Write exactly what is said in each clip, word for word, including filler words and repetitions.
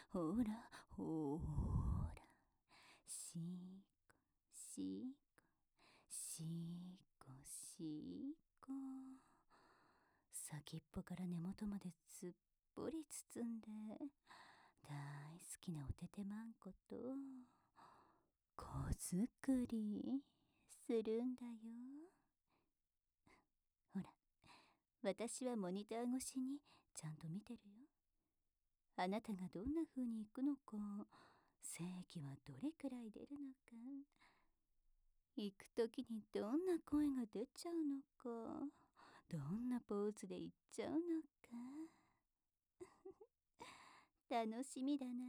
ほらほら、しこしこしこしこ、先っぽから根元まですっぽり包んで、大好きなおててまんこと子作りするんだよ。ほら、私はモニター越しにちゃんと見てるよ。あなたがどんな風に行くのか、正義はどれくらい出るのか、行く時にどんな声が出ちゃうのか、どんなポーズで行っちゃうのか楽しみだな。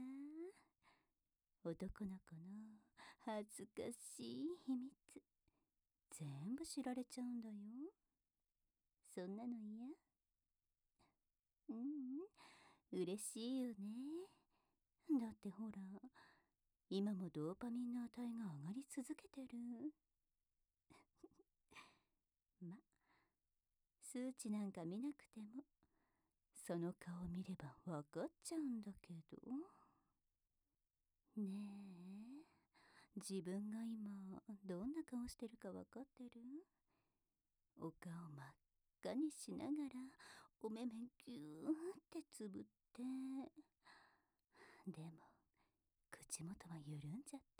男の子の恥ずかしい秘密全部知られちゃうんだよ。そんなの嫌？うん、嬉しいよね。だってほら、今もドーパミンの値が上がり続けてる。ま、数値なんか見なくてもその顔見ればわかっちゃうんだけど。ねえ、自分が今どんな顔してるかわかってる？お顔真っ赤にしながらお目目ぎゅーってつぶって、でも口元は緩んじゃっ